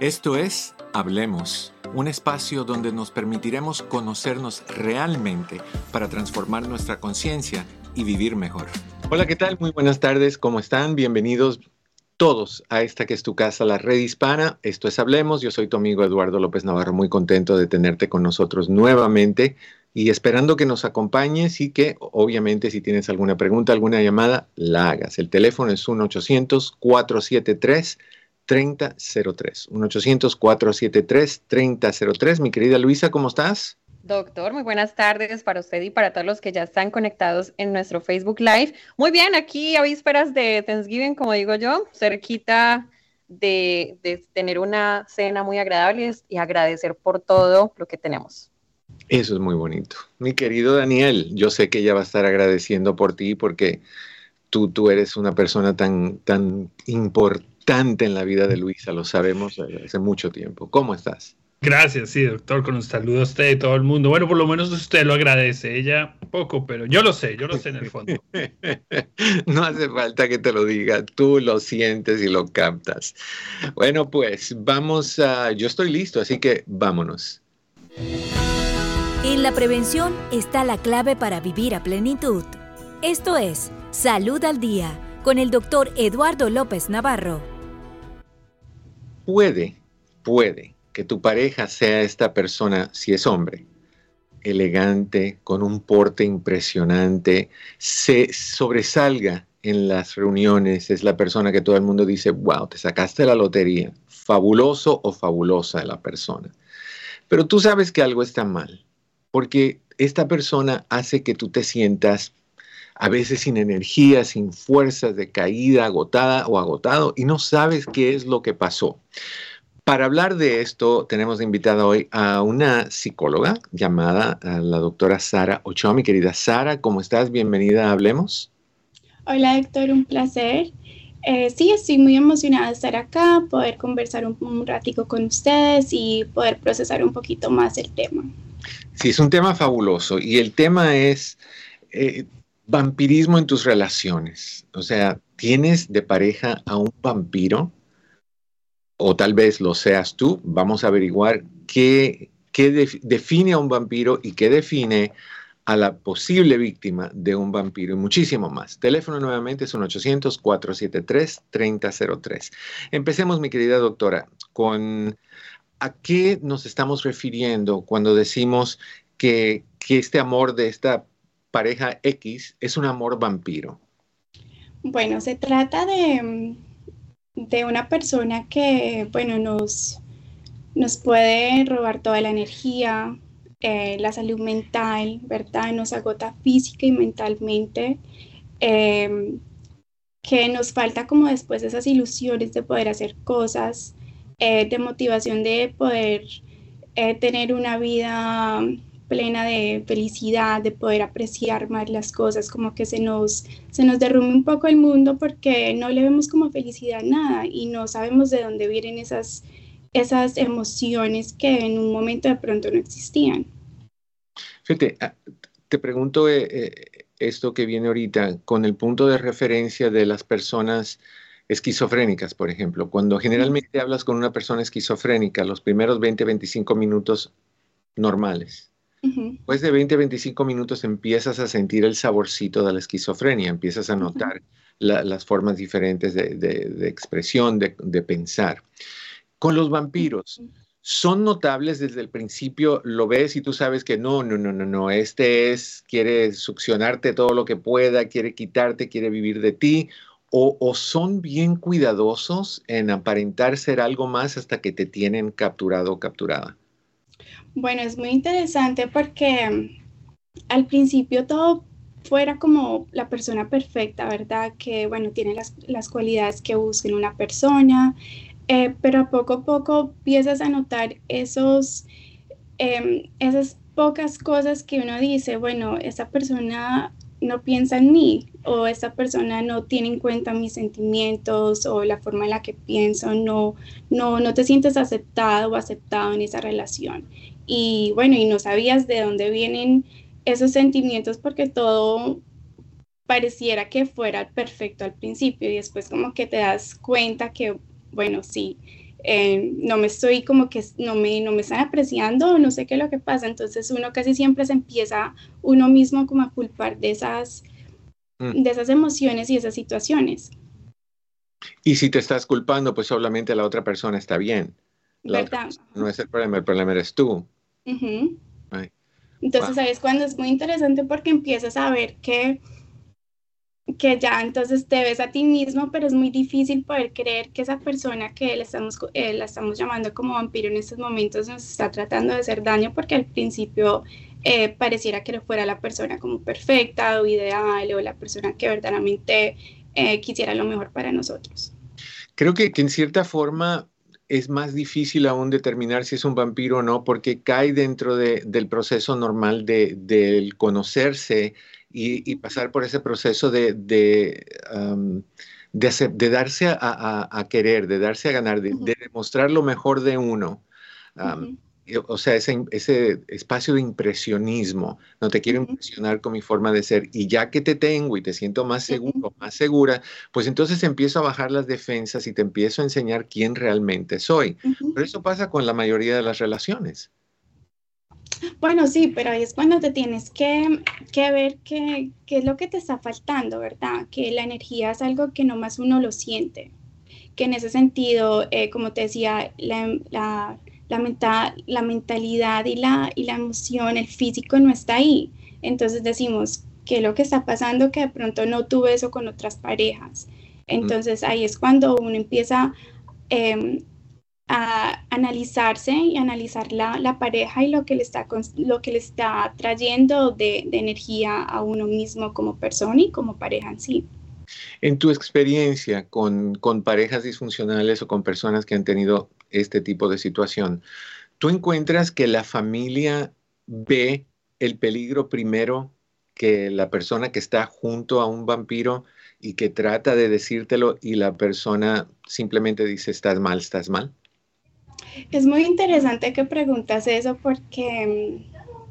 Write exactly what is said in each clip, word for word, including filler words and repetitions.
Esto es Hablemos, un espacio donde nos permitiremos conocernos realmente para transformar nuestra conciencia y vivir mejor. Hola, ¿qué tal? Muy buenas tardes, ¿cómo están? Bienvenidos todos a esta que es tu casa, la Red Hispana. Esto es Hablemos, yo soy tu amigo Eduardo López Navarro, muy contento de tenerte con nosotros nuevamente y esperando que nos acompañes y que, obviamente, si tienes alguna pregunta, alguna llamada, la hagas. El teléfono es uno ochocientos, cuatro siete tres, tres cero cero tres. uno ochocientos, cuatro siete tres, tres cero cero tres. Mi querida Luisa, ¿cómo estás? Doctor, muy buenas tardes para usted y para todos los que ya están conectados en nuestro Facebook Live. Muy bien, aquí a vísperas de Thanksgiving, como digo yo, cerquita de, de tener una cena muy agradable y agradecer por todo lo que tenemos. Eso es muy bonito. Mi querido Daniel, yo sé que ella va a estar agradeciendo por ti porque tú, tú eres una persona tan, tan importante en la vida de Luisa, lo sabemos hace mucho tiempo. ¿Cómo estás? Gracias, sí, doctor, con un saludo a usted y todo el mundo. Bueno, por lo menos usted lo agradece, ella poco, pero yo lo sé, yo lo sé en el fondo. No hace falta que te lo diga, tú lo sientes y lo captas. Bueno, pues vamos a... Yo estoy listo, así que vámonos. En la prevención está la clave para vivir a plenitud. Esto es Salud al Día, con el doctor Eduardo López Navarro. Puede, puede que tu pareja sea esta persona, si es hombre, elegante, con un porte impresionante, se sobresalga en las reuniones, es la persona que todo el mundo dice, wow, te sacaste la lotería, fabuloso o fabulosa la persona. Pero tú sabes que algo está mal, porque esta persona hace que tú te sientas a veces sin energía, sin fuerzas, decaída, agotada o agotado, y no sabes qué es lo que pasó. Para hablar de esto, tenemos de invitada hoy a una psicóloga llamada a la doctora Sara Ochoa. Mi querida Sara, ¿cómo estás? Bienvenida a Hablemos. Hola, doctor, un placer. Eh, sí, estoy muy emocionada de estar acá, poder conversar un, un ratico con ustedes y poder procesar un poquito más el tema. Sí, es un tema fabuloso y el tema es eh, vampirismo en tus relaciones. O sea, ¿tienes de pareja a un vampiro? O tal vez lo seas tú. Vamos a averiguar qué, qué def- define a un vampiro y qué define a la posible víctima de un vampiro y muchísimo más. Teléfono nuevamente es uno ochocientos, cuatro siete tres, tres cero cero tres. Empecemos, mi querida doctora, con a qué nos estamos refiriendo cuando decimos que, que este amor de esta pareja X es un amor vampiro. Bueno, se trata de, de una persona que, bueno, nos, nos puede robar toda la energía, eh, la salud mental, ¿verdad? Nos agota física y mentalmente, eh, que nos falta como después esas ilusiones de poder hacer cosas, eh, de motivación de poder eh, tener una vida plena de felicidad, de poder apreciar más las cosas, como que se nos, se nos derrumbe un poco el mundo porque no le vemos como felicidad a nada y no sabemos de dónde vienen esas, esas emociones que en un momento de pronto no existían. Fíjate, te pregunto eh, eh, esto que viene ahorita con el punto de referencia de las personas esquizofrénicas, por ejemplo. Cuando generalmente mm. hablas con una persona esquizofrénica, los primeros veinte, veinticinco minutos normales. Uh-huh. Después de veinte, veinticinco minutos empiezas a sentir el saborcito de la esquizofrenia, empiezas a notar uh-huh. la, las formas diferentes de, de, de expresión, de, de pensar. Con los vampiros, uh-huh. ¿son notables desde el principio? ¿Lo ves y tú sabes que no, no, no, no, no, este es, quiere succionarte todo lo que pueda, quiere quitarte, quiere vivir de ti? ¿O, o son bien cuidadosos en aparentar ser algo más hasta que te tienen capturado o capturada? Bueno, es muy interesante porque al principio todo fuera como la persona perfecta, ¿verdad? Que, bueno, tiene las, las cualidades que busca en una persona, eh, pero poco a poco empiezas a notar esos, eh, esas pocas cosas que uno dice, bueno, esa persona no piensa en mí, o esta persona no tiene en cuenta mis sentimientos o la forma en la que pienso, no, no, no te sientes aceptado o aceptado en esa relación. Y bueno, y no sabías de dónde vienen esos sentimientos porque todo pareciera que fuera perfecto al principio y después como que te das cuenta que, bueno, sí, eh, no me estoy como que, no me, no me están apreciando, no sé qué es lo que pasa. Entonces uno casi siempre se empieza uno mismo como a culpar de esas, mm. de esas emociones y esas situaciones. Y si te estás culpando, pues solamente la otra persona está bien. La ¿Verdad? Otra no es el problema, el problema eres tú. Uh-huh. Right. Entonces Wow. ahí es cuando es muy interesante porque empiezas a ver que, que ya entonces te ves a ti mismo, pero es muy difícil poder creer que esa persona que le estamos, eh, la estamos llamando como vampiro en estos momentos nos está tratando de hacer daño, porque al principio eh, pareciera que no fuera la persona como perfecta o ideal o la persona que verdaderamente eh, quisiera lo mejor para nosotros. Creo que, que en cierta forma es más difícil aún determinar si es un vampiro o no, porque cae dentro de, del proceso normal de, del conocerse y, y pasar por ese proceso de, de, um, de, hacer, de darse a, a, a querer, de darse a ganar, de, uh-huh. de demostrar lo mejor de uno. Um, uh-huh. O sea, ese, ese espacio de impresionismo, no te quiero uh-huh. impresionar con mi forma de ser, y ya que te tengo y te siento más seguro, uh-huh. más segura, pues entonces empiezo a bajar las defensas y te empiezo a enseñar quién realmente soy. Uh-huh. Pero eso pasa con la mayoría de las relaciones. Bueno, sí, pero ahí es cuando te tienes que, que ver qué, qué es lo que te está faltando, ¿verdad? Que la energía es algo que nomás uno lo siente, que en ese sentido, eh, como te decía, la... la La, menta, la mentalidad y la, y la emoción, el físico no está ahí. Entonces decimos, ¿qué es lo que está pasando? Que de pronto no tuve eso con otras parejas. Entonces ahí es cuando uno empieza eh, a analizarse y analizar la, la pareja y lo que le está, lo que le está trayendo de, de energía a uno mismo como persona y como pareja en sí. En tu experiencia con, con parejas disfuncionales o con personas que han tenido este tipo de situación, ¿tú encuentras que la familia ve el peligro primero que la persona que está junto a un vampiro y que trata de decírtelo y la persona simplemente dice, estás mal, estás mal? Es muy interesante que preguntas eso porque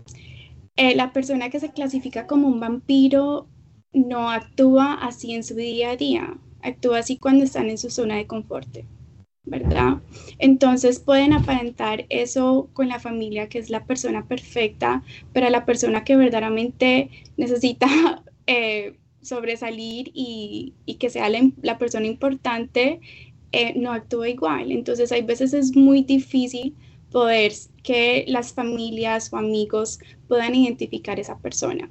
eh, la persona que se clasifica como un vampiro no actúa así en su día a día, actúa así cuando están en su zona de confort, ¿verdad? Entonces pueden aparentar eso con la familia, que es la persona perfecta, pero la persona que verdaderamente necesita eh, sobresalir y, y que sea la, la persona importante, eh, no actúa igual. Entonces hay veces es muy difícil poder que las familias o amigos puedan identificar esa persona.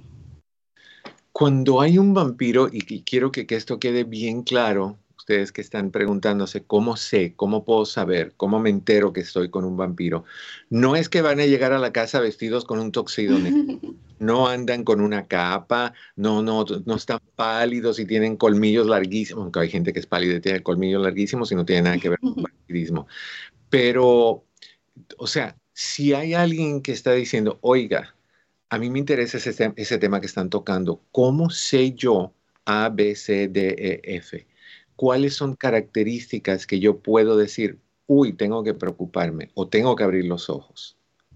Cuando hay un vampiro, y, y quiero que, que esto quede bien claro, ustedes que están preguntándose cómo sé, cómo puedo saber, cómo me entero que estoy con un vampiro, no es que van a llegar a la casa vestidos con un tuxedo negro, no andan con una capa, no, no, no están pálidos y tienen colmillos larguísimos, aunque hay gente que es pálida y tiene colmillos larguísimos y no tiene nada que ver con el vampirismo. Pero, o sea, si hay alguien que está diciendo, oiga, a mí me interesa ese, ese tema que están tocando, ¿cómo sé yo A, B, C, D, E, F? ¿Cuáles son características que yo puedo decir, uy, tengo que preocuparme o tengo que abrir los ojos?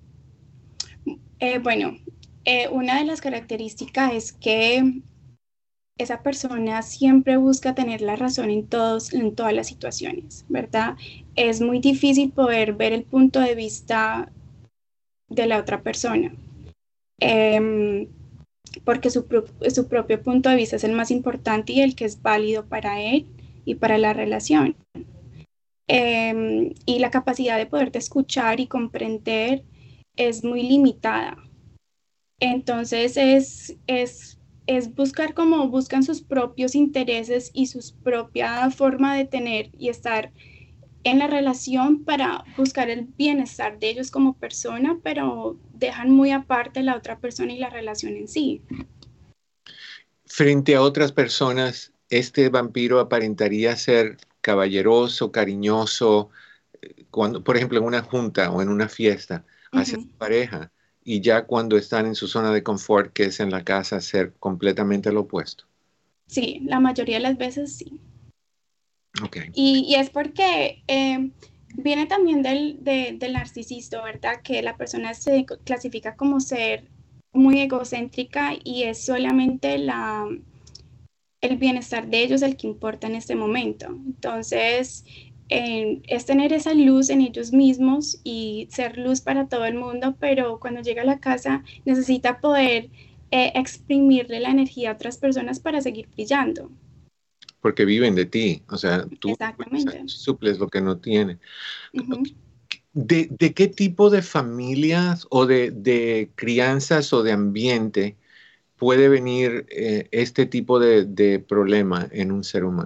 Eh, bueno, eh, una de las características es que esa persona siempre busca tener la razón en, todos, en todas las situaciones, ¿verdad? Es muy difícil poder ver el punto de vista de la otra persona. Eh, porque su, pro su propio punto de vista es el más importante y el que es válido para él y para la relación. Eh, y la capacidad de poderte escuchar y comprender es muy limitada. Entonces es, es, es buscar como buscan sus propios intereses y su propia forma de tener y estar en la relación para buscar el bienestar de ellos como persona, pero dejan muy aparte la otra persona y la relación en sí. Frente a otras personas, este vampiro aparentaría ser caballeroso, cariñoso, cuando, por ejemplo, en una junta o en una fiesta, hacia uh-huh. su pareja, y ya cuando están en su zona de confort, que es en la casa, ser completamente lo opuesto. Sí, la mayoría de las veces sí. Okay. Y, y es porque eh, viene también del, de, del narcisista, ¿verdad? Que la persona se clasifica como ser muy egocéntrica y es solamente la, el bienestar de ellos el que importa en este momento. Entonces, eh, es tener esa luz en ellos mismos y ser luz para todo el mundo, pero cuando llega a la casa necesita poder eh, exprimirle la energía a otras personas para seguir brillando. Porque viven de ti, o sea, tú Exactamente. suples lo que no tienen. Uh-huh. ¿De, de qué tipo de familias o de, de crianzas o de ambiente puede venir eh, este tipo de, de problema en un ser humano?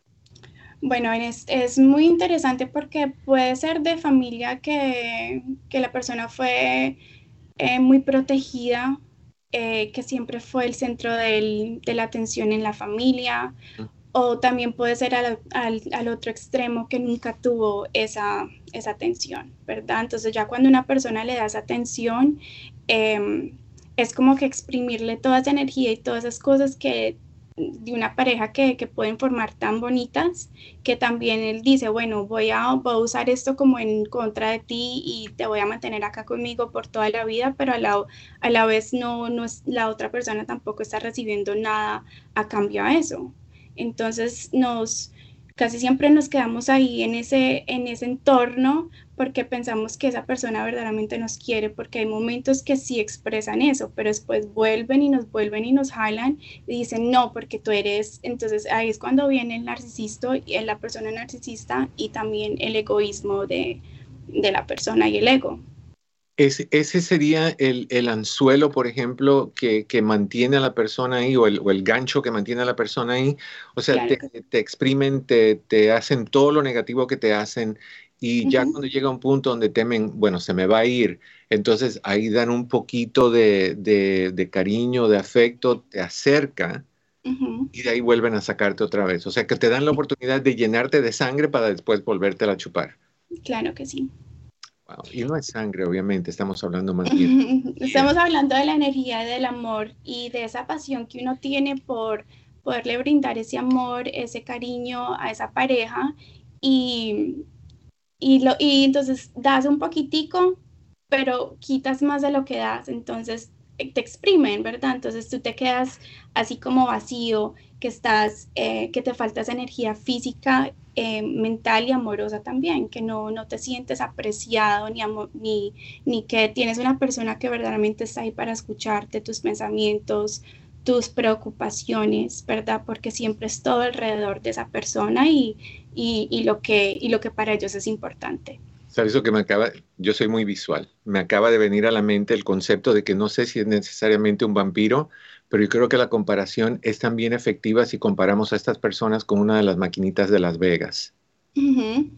Bueno, es, es muy interesante porque puede ser de familia que, que la persona fue eh, muy protegida, eh, que siempre fue el centro del, de la atención en la familia, mm. o también puede ser al, al, al otro extremo que nunca tuvo esa, esa atención, ¿verdad? Entonces ya cuando una persona le da esa atención, eh, es como que exprimirle toda esa energía y todas esas cosas que de una pareja que, que pueden formar tan bonitas, que también él dice, bueno, voy a, voy a usar esto como en contra de ti y te voy a mantener acá conmigo por toda la vida, pero a la, a la vez no, no es, la otra persona tampoco está recibiendo nada a cambio a eso. Entonces nos, casi siempre nos quedamos ahí en ese, en ese entorno porque pensamos que esa persona verdaderamente nos quiere, porque hay momentos que sí expresan eso, pero después vuelven y nos vuelven y nos jalan y dicen, no, porque tú eres, entonces ahí es cuando viene el narcisista, la persona narcisista y también el egoísmo de, de la persona y el ego. Ese, ese sería el, el anzuelo, por ejemplo, que, que mantiene a la persona ahí, o el, o el gancho que mantiene a la persona ahí. O sea, claro te, te exprimen, te, te hacen todo lo negativo que te hacen, y uh-huh. ya cuando llega un punto donde temen, bueno, se me va a ir, entonces ahí dan un poquito de, de, de cariño, de afecto, te acerca, uh-huh. y de ahí vuelven a sacarte otra vez. O sea, que te dan la oportunidad de llenarte de sangre para después volvértela a chupar. Claro que sí. Wow. Y no es sangre, obviamente, estamos hablando más bien. Estamos hablando de la energía, del amor y de esa pasión que uno tiene por poderle brindar ese amor, ese cariño a esa pareja y, y, lo, y entonces das un poquitico, pero quitas más de lo que das, entonces te exprimen, ¿verdad? Entonces tú te quedas así como vacío, que estás, eh, que te falta esa energía física, eh, mental y amorosa también, que no, no te sientes apreciado ni, amor, ni, ni que tienes una persona que verdaderamente está ahí para escucharte tus pensamientos, tus preocupaciones, ¿verdad? Porque siempre es todo alrededor de esa persona y, y, y, lo, que, y lo que para ellos es importante. ¿Sabes lo que me acaba? Yo soy muy visual. Me acaba de venir a la mente el concepto de que no sé si es necesariamente un vampiro, pero yo creo que la comparación es también efectiva si comparamos a estas personas con una de las maquinitas de Las Vegas. Uh-huh.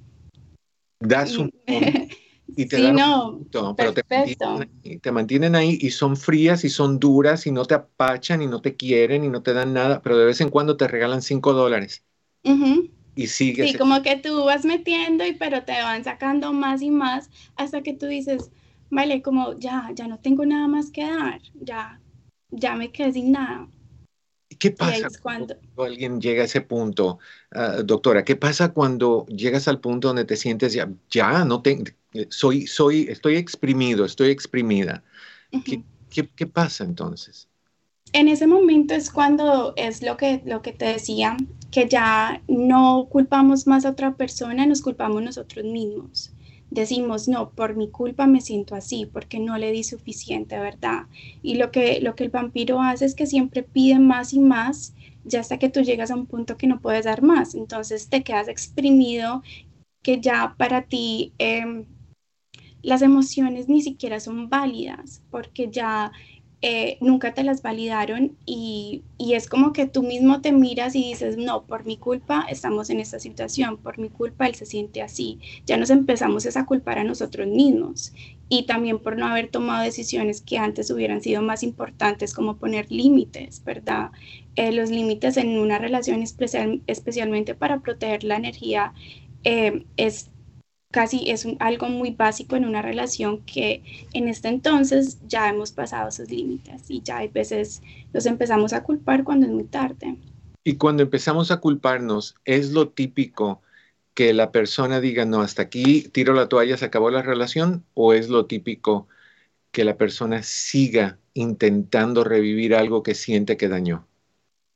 Das un punto y te sí, dan no, un punto, pero te mantienen, ahí, te mantienen ahí y son frías y son duras y no te apachan y no te quieren y no te dan nada, pero de vez en cuando te regalan cinco dólares. Uh-huh. Y sigues. Sí, como que tú vas metiendo y pero te van sacando más y más hasta que tú dices, vale, como ya, ya no tengo nada más que dar, ya, ya me quedé sin nada. ¿Qué pasa es cuando... cuando alguien llega a ese punto, uh, doctora? ¿Qué pasa cuando llegas al punto donde te sientes ya, ya no te, soy, soy, estoy exprimido, estoy exprimida? Uh-huh. ¿Qué, qué, ¿Qué pasa entonces? En ese momento es cuando es lo que, lo que te decía, que ya no culpamos más a otra persona, nos culpamos nosotros mismos. Decimos, no, por mi culpa me siento así, porque no le di suficiente, ¿verdad? Y lo que, lo que el vampiro hace es que siempre pide más y más, ya hasta que tú llegas a un punto que no puedes dar más. Entonces te quedas exprimido, que ya para ti eh, las emociones ni siquiera son válidas, porque ya... Eh, nunca te las validaron y, y es como que tú mismo te miras y dices, no, por mi culpa estamos en esta situación, por mi culpa él se siente así. Ya nos empezamos a culpar a nosotros mismos y también por no haber tomado decisiones que antes hubieran sido más importantes, como poner límites, ¿verdad? Eh, los límites en una relación especial, especialmente para proteger la energía eh, es casi es un, algo muy básico en una relación que en este entonces ya hemos pasado esos límites y ya hay veces los empezamos a culpar cuando es muy tarde. Y cuando empezamos a culparnos, ¿es lo típico que la persona diga, no, hasta aquí tiro la toalla, se acabó la relación? ¿O es lo típico que la persona siga intentando revivir algo que siente que dañó?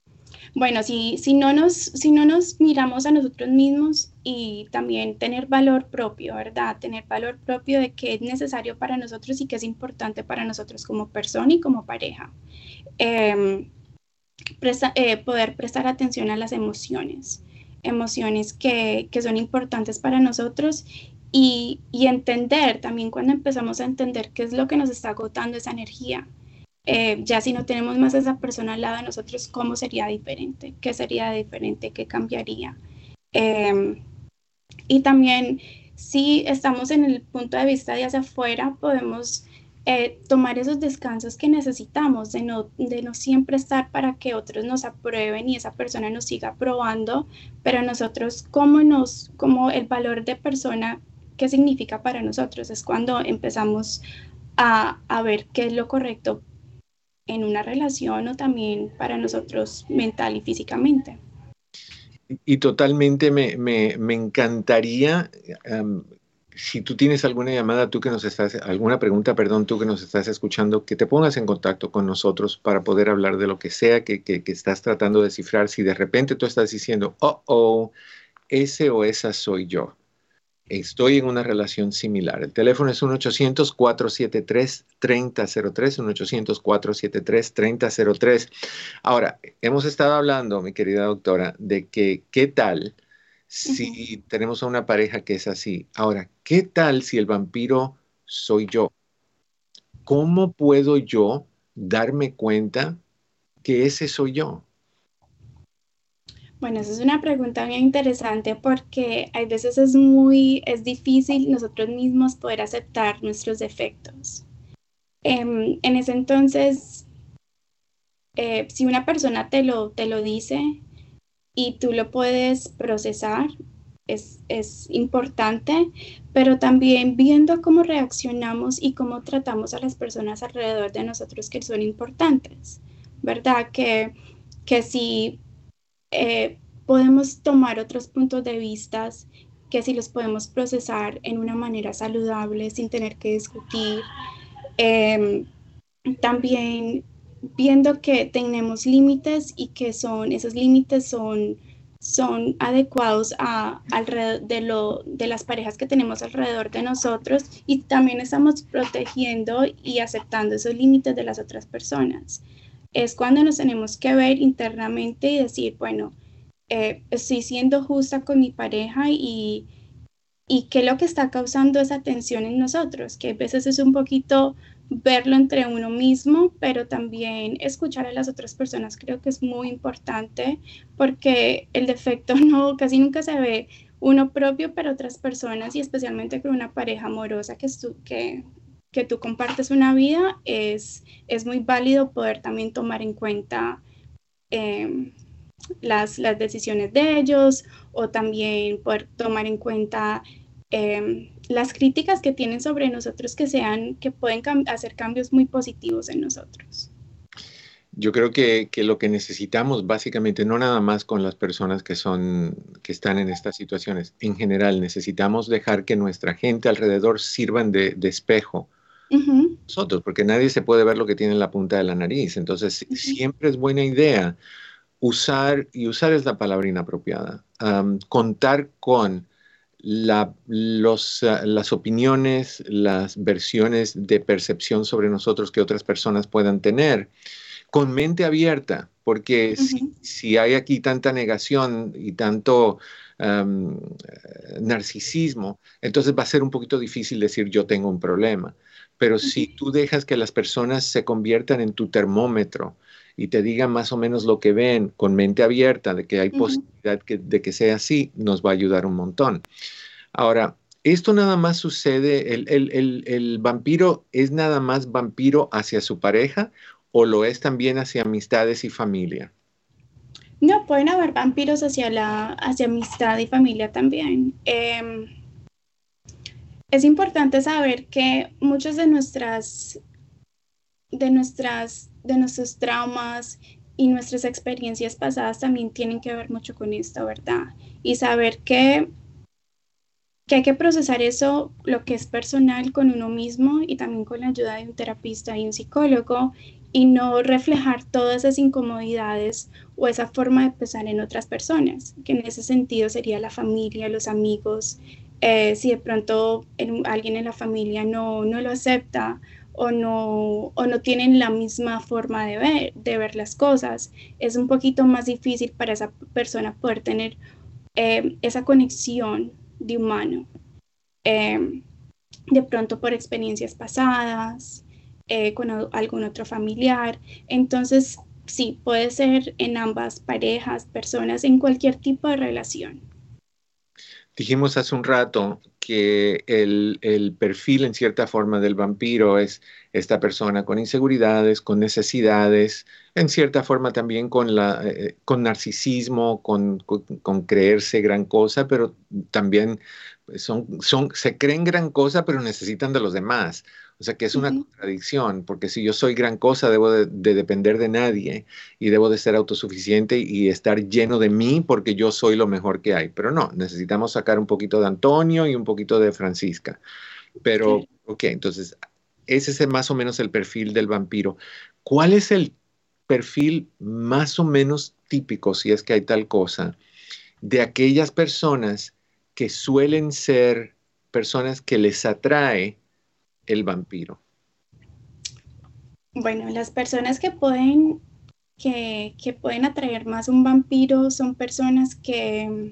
Bueno, si, si, no nos, si no nos miramos a nosotros mismos y también tener valor propio, ¿verdad? Tener valor propio de qué es necesario para nosotros y qué es importante para nosotros como persona y como pareja. Eh, presta, eh, poder prestar atención a las emociones, emociones que, que son importantes para nosotros y, y entender también cuando empezamos a entender qué es lo que nos está agotando esa energía. Eh, ya si no tenemos más a esa persona al lado de nosotros, ¿cómo sería diferente? ¿Qué sería diferente? ¿Qué cambiaría? Eh, y también, si estamos en el punto de vista de hacia afuera, podemos eh, tomar esos descansos que necesitamos, de no, de no siempre estar para que otros nos aprueben y esa persona nos siga aprobando, pero nosotros, ¿cómo nos, cómo el valor de persona, qué significa para nosotros? Es cuando empezamos a, a ver qué es lo correcto en una relación o también para nosotros mental y físicamente. Y totalmente me, me, me encantaría, um, si tú tienes alguna llamada, tú que nos estás, alguna pregunta, perdón, tú que nos estás escuchando, que te pongas en contacto con nosotros para poder hablar de lo que sea que, que, que estás tratando de descifrar. Si de repente tú estás diciendo, oh, oh, ese o esa soy yo. Estoy en una relación similar. El teléfono es uno ochocientos, cuatro siete tres, tres cero cero tres, uno ochocientos, cuatro siete tres, tres cero cero tres. Ahora, hemos estado hablando, mi querida doctora, de que qué tal si uh-huh. tenemos a una pareja que es así. Ahora, ¿qué tal si el vampiro soy yo? ¿Cómo puedo yo darme cuenta que ese soy yo? Bueno, esa es una pregunta bien interesante porque a veces es muy, es difícil nosotros mismos poder aceptar nuestros defectos. Eh, en ese entonces, eh, si una persona te lo, te lo dice y tú lo puedes procesar, es, es importante, pero también viendo cómo reaccionamos y cómo tratamos a las personas alrededor de nosotros que son importantes, ¿verdad? Que, que si... Eh, podemos tomar otros puntos de vista que si los podemos procesar en una manera saludable sin tener que discutir. Eh, también viendo que tenemos límites y que son, esos límites son, son adecuados a, alrededor de, lo, de las parejas que tenemos alrededor de nosotros y también estamos protegiendo y aceptando esos límites de las otras personas. Es cuando nos tenemos que ver internamente y decir, bueno, eh, estoy siendo justa con mi pareja y, y qué es lo que está causando esa tensión en nosotros, que a veces es un poquito verlo entre uno mismo, pero también escuchar a las otras personas creo que es muy importante porque el defecto no, casi nunca se ve uno propio, pero otras personas y especialmente con una pareja amorosa que, su, que que tú compartes una vida, es, es muy válido poder también tomar en cuenta eh, las, las decisiones de ellos o también poder tomar en cuenta eh, las críticas que tienen sobre nosotros que, sean, que pueden cam- hacer cambios muy positivos en nosotros. Yo creo que, que lo que necesitamos básicamente, no nada más con las personas que, son, que están en estas situaciones, en general necesitamos dejar que nuestra gente alrededor sirvan de, de espejo. Uh-huh. Nosotros, porque nadie se puede ver lo que tiene en la punta de la nariz. Entonces, uh-huh. siempre es buena idea usar, y usar es la palabra inapropiada, um, contar con la, los, uh, las opiniones, las versiones de percepción sobre nosotros que otras personas puedan tener, con mente abierta, porque uh-huh. si, si hay aquí tanta negación y tanto um, narcisismo, entonces va a ser un poquito difícil decir yo tengo un problema. Pero si tú dejas que las personas se conviertan en tu termómetro y te digan más o menos lo que ven con mente abierta de que hay uh-huh. posibilidad que, de que sea así, nos va a ayudar un montón. Ahora, esto nada más sucede, el, el, el, el vampiro es nada más vampiro hacia su pareja o lo es también hacia amistades y familia. No, pueden haber vampiros hacia, la, hacia amistad y familia también. Eh... Es importante saber que muchos de nuestras, de nuestras, de nuestros traumas y nuestras experiencias pasadas también tienen que ver mucho con esto, ¿verdad? Y saber que que hay que procesar eso, lo que es personal, con uno mismo y también con la ayuda de un terapista y un psicólogo, y no reflejar todas esas incomodidades o esa forma de pensar en otras personas, que en ese sentido sería la familia, los amigos. Eh, si de pronto en, alguien en la familia no, no lo acepta o no, o no tienen la misma forma de ver, de ver las cosas, es un poquito más difícil para esa persona poder tener eh, esa conexión de humano, eh, de pronto por experiencias pasadas, eh, con algún otro familiar. Entonces, sí, puede ser en ambas parejas, personas, en cualquier tipo de relación. Dijimos hace un rato que el, el perfil en cierta forma del vampiro es esta persona con inseguridades, con necesidades, en cierta forma también con, la, eh, con narcisismo, con, con, con creerse gran cosa, pero también son, son, se creen gran cosa, pero necesitan de los demás. O sea que es una uh-huh. contradicción, porque si yo soy gran cosa, debo de, de depender de nadie y debo de ser autosuficiente y estar lleno de mí porque yo soy lo mejor que hay. Pero no, necesitamos sacar un poquito de Antonio y un poquito de Francisca. Pero, sí. ok, entonces, ese es más o menos el perfil del vampiro. ¿Cuál es el perfil más o menos típico, si es que hay tal cosa, de aquellas personas que suelen ser personas que les atrae el vampiro? Bueno, las personas que pueden, que, que pueden atraer más un vampiro son personas que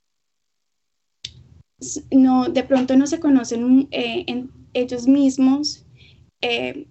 no, de pronto no se conocen eh, en ellos mismos eh,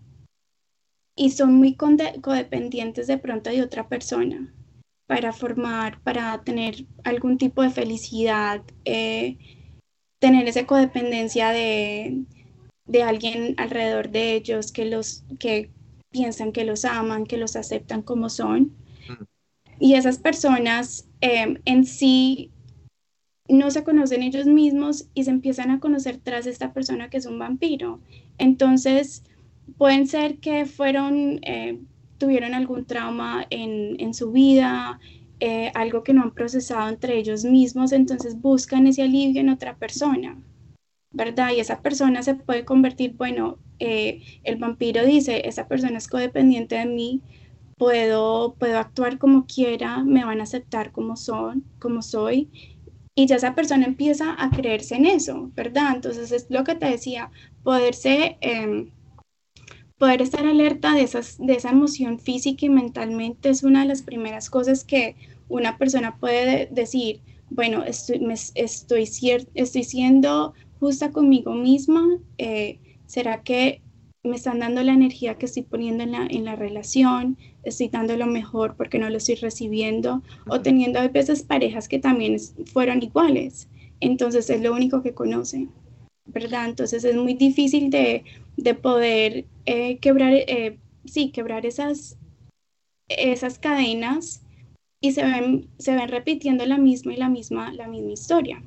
y son muy conde- codependientes de pronto de otra persona para formar, para tener algún tipo de felicidad, eh, tener esa codependencia de de alguien alrededor de ellos que los que piensan que los aman, que los aceptan como son. Mm. Y esas personas eh, en sí no se conocen ellos mismos y se empiezan a conocer tras esta persona que es un vampiro. Entonces, pueden ser que fueron, eh, tuvieron algún trauma en, en su vida, eh, algo que no han procesado entre ellos mismos, entonces buscan ese alivio en otra persona, ¿verdad? Y esa persona se puede convertir, bueno, eh, el vampiro dice, esa persona es codependiente de mí, puedo, puedo actuar como quiera, me van a aceptar como son, como soy, y ya esa persona empieza a creerse en eso, ¿verdad? Entonces es lo que te decía, poderse, eh, poder estar alerta de, esas, de esa emoción física y mentalmente es una de las primeras cosas que una persona puede decir, bueno, estoy, me, estoy, cier- estoy siendo justa conmigo misma, eh, ¿será que me están dando la energía que estoy poniendo en la, en la relación? ¿Estoy dando lo mejor porque no lo estoy recibiendo? O teniendo a veces parejas que también fueron iguales, entonces es lo único que conocen, ¿verdad? Entonces es muy difícil de, de poder eh, quebrar, eh, sí, quebrar esas, esas cadenas y se ven, se ven repitiendo la misma y la misma, la misma historia.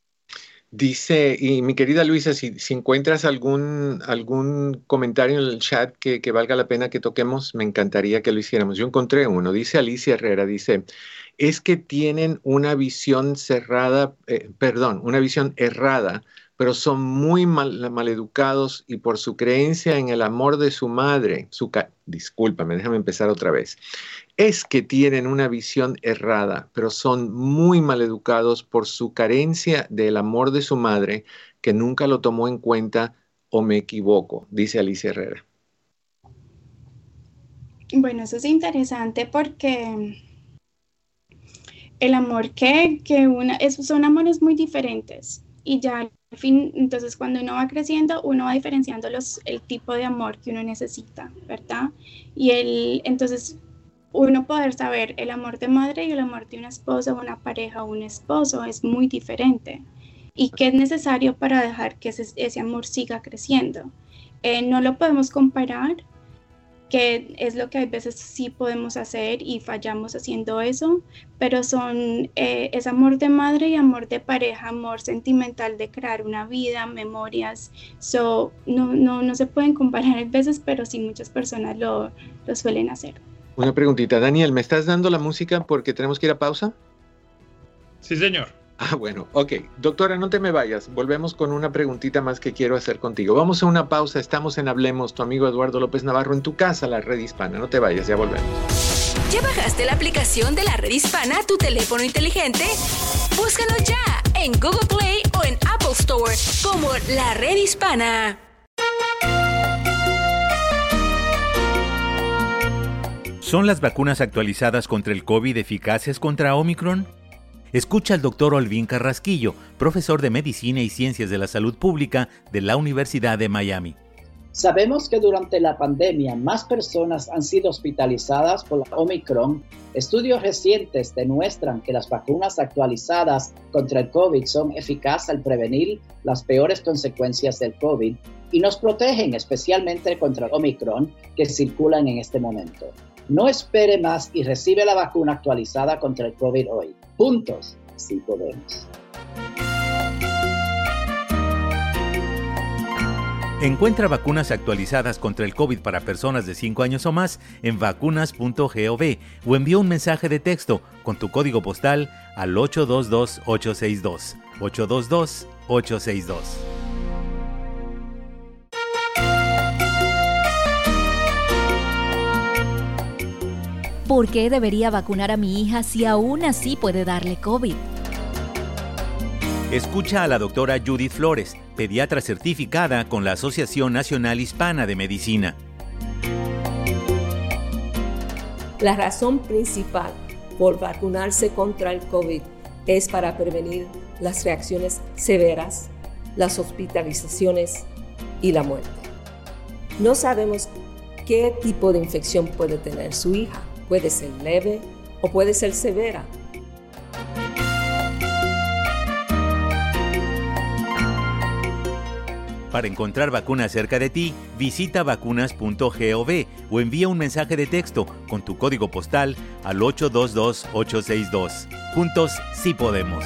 Dice, y mi querida Luisa, si, si encuentras algún, algún comentario en el chat que, que valga la pena que toquemos, me encantaría que lo hiciéramos. Yo encontré uno, dice Alicia Herrera, dice, es que tienen una visión cerrada, eh, perdón, una visión errada, pero son muy mal, maleducados y por su creencia en el amor de su madre, su ca- discúlpame, déjame empezar otra vez. Es que tienen una visión errada, pero son muy maleducados por su carencia del amor de su madre, que nunca lo tomó en cuenta, o me equivoco, dice Alicia Herrera. Bueno, eso es interesante porque el amor que, que una, esos son amores muy diferentes y ya al fin, entonces cuando uno va creciendo, uno va diferenciando los, el tipo de amor que uno necesita, ¿verdad? Y el, entonces uno poder saber el amor de madre y el amor de una esposa, una pareja o un esposo es muy diferente y que es necesario para dejar que ese, ese amor siga creciendo. Eh, no lo podemos comparar, que es lo que a veces sí podemos hacer y fallamos haciendo eso, pero son, eh, es amor de madre y amor de pareja, amor sentimental de crear una vida, memorias, so, no, no, no se pueden comparar a veces, pero sí muchas personas lo, lo suelen hacer. Una preguntita, Daniel, ¿me estás dando la música porque tenemos que ir a pausa? Sí, señor. Ah, bueno, ok. Doctora, no te me vayas. Volvemos con una preguntita más que quiero hacer contigo. Vamos a una pausa. Estamos en Hablemos, tu amigo Eduardo López Navarro, en tu casa, la Red Hispana. No te vayas, ya volvemos. ¿Ya bajaste la aplicación de la Red Hispana a tu teléfono inteligente? Búscalo ya en Google Play o en Apple Store como la Red Hispana. ¿Son las vacunas actualizadas contra el COVID eficaces contra Omicron? Escucha al doctor Olvín Carrasquillo, profesor de Medicina y Ciencias de la Salud Pública de la Universidad de Miami. Sabemos que durante la pandemia más personas han sido hospitalizadas por la Omicron. Estudios recientes demuestran que las vacunas actualizadas contra el COVID son eficaces al prevenir las peores consecuencias del COVID y nos protegen especialmente contra el Omicron que circulan en este momento. No espere más y recibe la vacuna actualizada contra el COVID hoy. Juntos, sí podemos. Encuentra vacunas actualizadas contra el COVID para personas de cinco años o más en vacunas punto gov o envía un mensaje de texto con tu código postal al ocho dos dos ocho seis dos. ocho dos dos ocho seis dos. ¿Por qué debería vacunar a mi hija si aún así puede darle COVID? Escucha a la doctora Judith Flores, pediatra certificada con la Asociación Nacional Hispana de Medicina. La razón principal por vacunarse contra el COVID es para prevenir las reacciones severas, las hospitalizaciones y la muerte. No sabemos qué tipo de infección puede tener su hija. Puede ser leve o puede ser severa. Para encontrar vacunas cerca de ti, visita vacunas punto gov o envía un mensaje de texto con tu código postal al ocho dos dos ocho seis dos. Juntos sí podemos.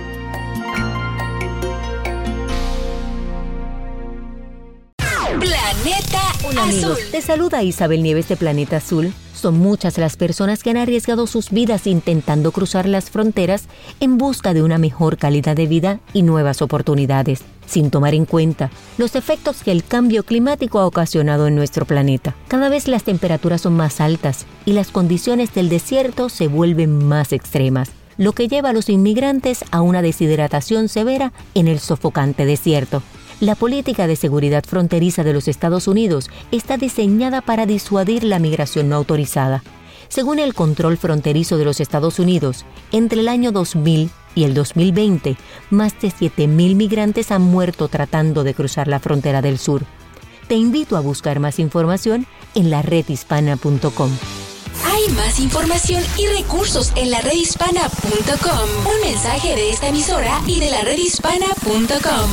Planeta Hola Azul. amigos, te saluda Isabel Nieves de Planeta Azul. Son muchas las personas que han arriesgado sus vidas intentando cruzar las fronteras en busca de una mejor calidad de vida y nuevas oportunidades, sin tomar en cuenta los efectos que el cambio climático ha ocasionado en nuestro planeta. Cada vez las temperaturas son más altas y las condiciones del desierto se vuelven más extremas, lo que lleva a los inmigrantes a una deshidratación severa en el sofocante desierto. La política de seguridad fronteriza de los Estados Unidos está diseñada para disuadir la migración no autorizada. Según el control fronterizo de los Estados Unidos, entre el año dos mil y el dos mil veinte, más de siete mil migrantes han muerto tratando de cruzar la frontera del sur. Te invito a buscar más información en la red hispana punto com. Hay más información y recursos en la red hispana punto com. Un mensaje de esta emisora y de la red hispana punto com.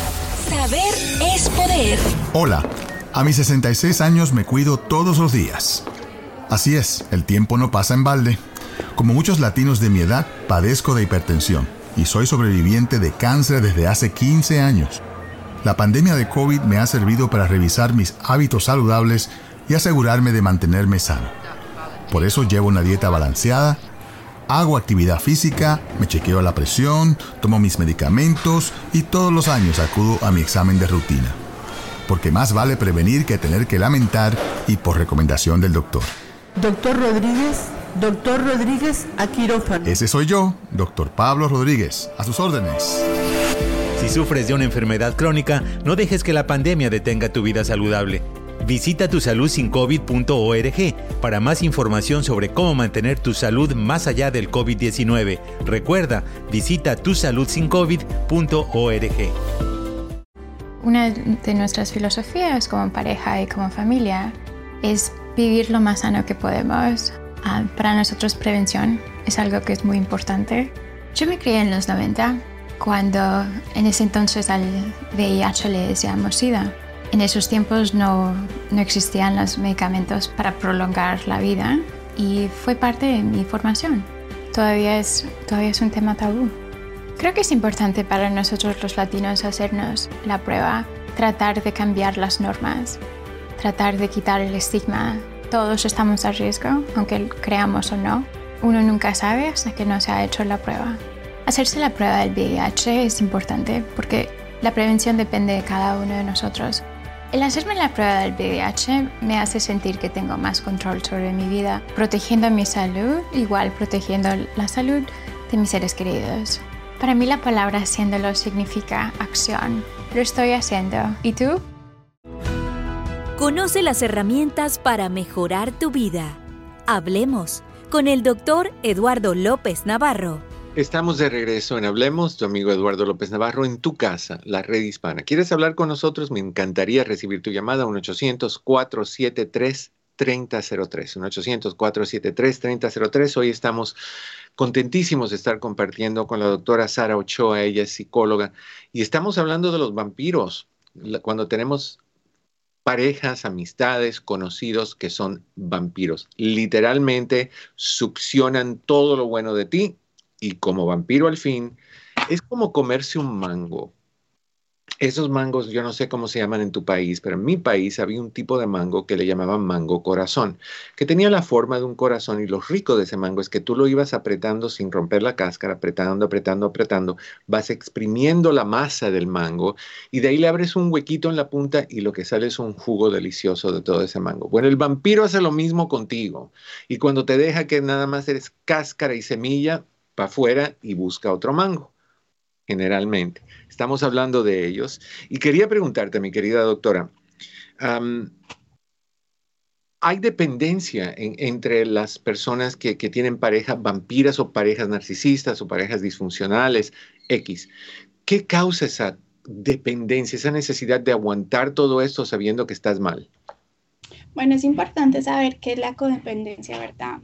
Saber es poder. Hola, a mis sesenta y seis años me cuido todos los días. Así es, el tiempo no pasa en balde. Como muchos latinos de mi edad, padezco de hipertensión y soy sobreviviente de cáncer desde hace quince años. La pandemia de COVID me ha servido para revisar mis hábitos saludables y asegurarme de mantenerme sano. Por eso llevo una dieta balanceada, hago actividad física, me chequeo la presión, tomo mis medicamentos y todos los años acudo a mi examen de rutina. Porque más vale prevenir que tener que lamentar y por recomendación del doctor. Doctor Rodríguez, doctor Rodríguez, a quirófano. Ese soy yo, doctor Pablo Rodríguez, a sus órdenes. Si sufres de una enfermedad crónica, no dejes que la pandemia detenga tu vida saludable. Visita tu salud sin covid punto org para más información sobre cómo mantener tu salud más allá del COVID diecinueve. Recuerda, visita tu salud sin covid punto org. Una de nuestras filosofías como pareja y como familia es vivir lo más sano que podemos. Uh, para nosotros prevención es algo que es muy importante. Yo me crié en los noventa, cuando en ese entonces al V I H le decíamos SIDA. En esos tiempos no, no existían los medicamentos para prolongar la vida y fue parte de mi formación. Todavía es, todavía es un tema tabú. Creo que es importante para nosotros los latinos hacernos la prueba, tratar de cambiar las normas, tratar de quitar el estigma. Todos estamos a riesgo, aunque creamos o no. Uno nunca sabe hasta que no se ha hecho la prueba. Hacerse la prueba del V I H es importante porque la prevención depende de cada uno de nosotros. El hacerme la prueba del V I H me hace sentir que tengo más control sobre mi vida, protegiendo mi salud, igual protegiendo la salud de mis seres queridos. Para mí la palabra haciéndolo significa acción. Lo estoy haciendo. ¿Y tú? Conoce las herramientas para mejorar tu vida. Hablemos con el doctor Eduardo López Navarro. Estamos de regreso en Hablemos, tu amigo Eduardo López Navarro, en tu casa, la red hispana. ¿Quieres hablar con nosotros? Me encantaría recibir tu llamada, uno ochocientos, cuatro siete tres, tres cero cero tres. uno ochocientos, cuatro siete tres, tres cero cero tres. Hoy estamos contentísimos de estar compartiendo con la doctora Sara Ochoa. Ella es psicóloga. Y estamos hablando de los vampiros. Cuando tenemos parejas, amistades, conocidos que son vampiros. Literalmente succionan todo lo bueno de ti. Y como vampiro al fin, es como comerse un mango. Esos mangos, yo no sé cómo se llaman en tu país, pero en mi país había un tipo de mango que le llamaban mango corazón, que tenía la forma de un corazón, y lo rico de ese mango es que tú lo ibas apretando sin romper la cáscara, apretando, apretando, apretando, vas exprimiendo la masa del mango y de ahí le abres un huequito en la punta y lo que sale es un jugo delicioso de todo ese mango. Bueno, el vampiro hace lo mismo contigo y cuando te deja que nada más eres cáscara y semilla, para afuera y busca otro mango, generalmente. Estamos hablando de ellos. Y quería preguntarte, mi querida doctora, um, ¿hay dependencia en, entre las personas que, que tienen parejas vampiras o parejas narcisistas o parejas disfuncionales X? ¿Qué causa esa dependencia, esa necesidad de aguantar todo esto sabiendo que estás mal? Bueno, es importante saber qué es la codependencia, ¿verdad?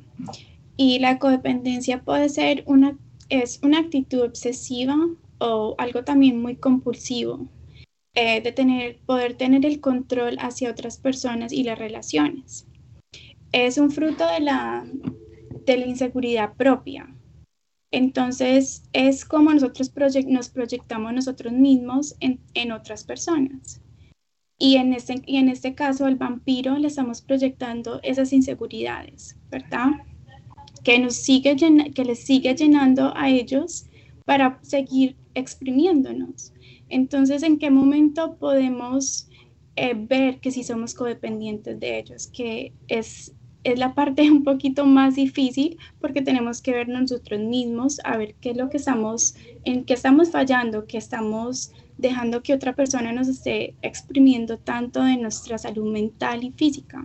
Y la codependencia puede ser una, es una actitud obsesiva o algo también muy compulsivo, eh, de tener, poder tener el control hacia otras personas y las relaciones. Es un fruto de la, de la inseguridad propia. Entonces, es como nosotros proyect, nos proyectamos nosotros mismos en, en otras personas. Y en, este, y en este caso, al vampiro le estamos proyectando esas inseguridades, ¿verdad? Que, nos sigue llen- que les sigue llenando a ellos para seguir exprimiéndonos. Entonces, ¿en qué momento podemos eh, ver que si somos codependientes de ellos? Que es, es la parte un poquito más difícil porque tenemos que ver nosotros mismos a ver qué es lo que estamos, en qué estamos fallando, qué estamos dejando que otra persona nos esté exprimiendo tanto de nuestra salud mental y física.